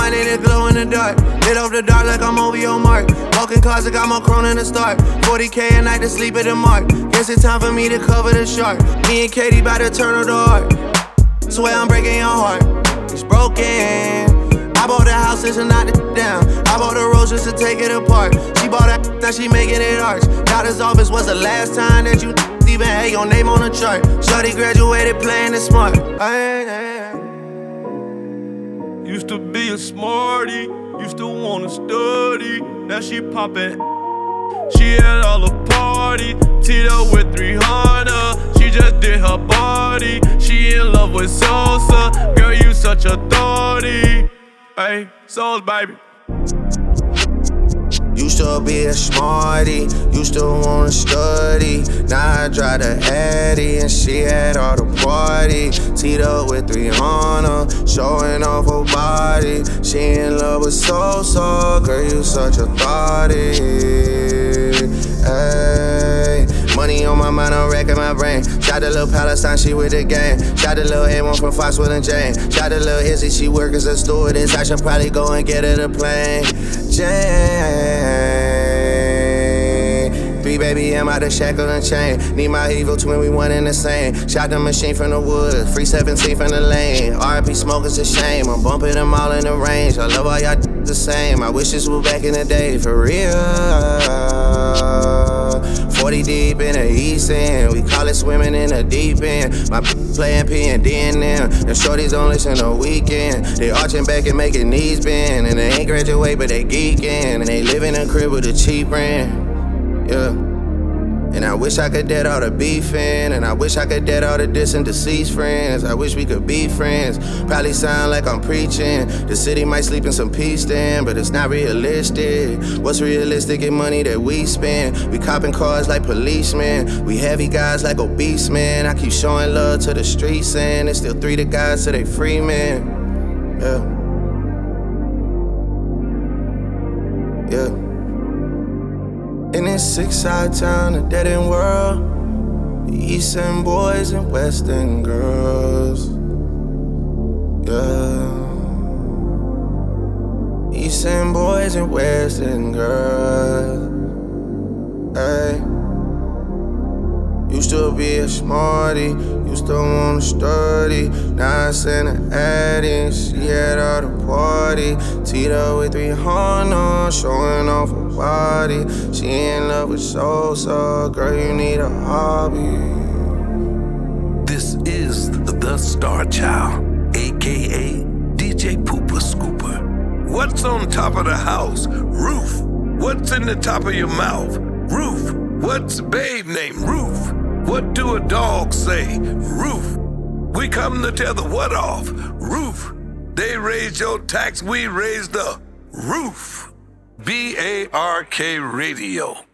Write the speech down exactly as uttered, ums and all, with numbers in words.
mind and it glow in the dark. Lit up the dark like I'm over your mark. Walking cars, I got my crown in the start. forty K a night to sleep at the mark. Guess it's time for me to cover the shark. Me and Katie bout to turn on the heart. Swear I'm breaking your heart. It's broken. I bought the house just to knock it down. I bought the rose just to take it apart. She bought that, now she making it arch. Doctor's office was the last time that you even had your name on the chart. Shorty graduated playing it smart. Used to be a smarty, used to wanna study. Now she poppin'. She at all the party, teed up with three hundred. She just did her body. She in love with salsa. Girl, you such a thotty. Hey, Souls, baby. Used to be a smarty, used to wanna study. Now I drive the Addy and she had all the party. Teed up with three hundred, showing off her body. She in love with salsa, girl, you such a thotty. Ay, money on my mind, I'm racking my brain. Shot the little Palestine, she with the gang. Shot the little A one from Foxwood and Jane. Shot the little Izzy, she work as a stewardess. I should probably go and get her the plane. Jane, big baby, I'm out the shackle and chain. Need my evil twin, we one in the same. Shot the machine from the wood, free seventeen from the lane. R I P smoke is a shame, I'm bumping them all in the range. I love all y'all the same. I wish this was back in the day, for real. forty deep in the east end, we call it swimming in the deep end. My playing P and D and them, the shorties don't listen no weekend. They arching back and making knees bend, and they ain't graduate but they geeking, and they live in a crib with a cheap rent. Yeah. And I wish I could dead all the beefing, and I wish I could dead all the distant deceased friends. I wish we could be friends. Probably sound like I'm preaching. The city might sleep in some peace then, but it's not realistic. What's realistic in money that we spend? We copping cars like policemen. We heavy guys like obese men. I keep showing love to the streets, and it's still three to guys to they free men. Yeah. Yeah. In this six-side town, a dead-end world, the East End boys and West End girls. Yeah. East End boys and West End girls. Hey. Used to be a smarty, used to wanna study. Now I send her Addy, she had all the party. Teed up with three hundred, showing off her body. She in love with salsa, girl, you need a hobby. This is the Star Child, A K A D J Pooper Scooper. What's on top of the house? Roof. What's in the top of your mouth? Roof. What's babe named Roof? What do a dog say? Roof. We come to tell the what off. Roof. They raised your tax, we raised the roof. B A R K Radio.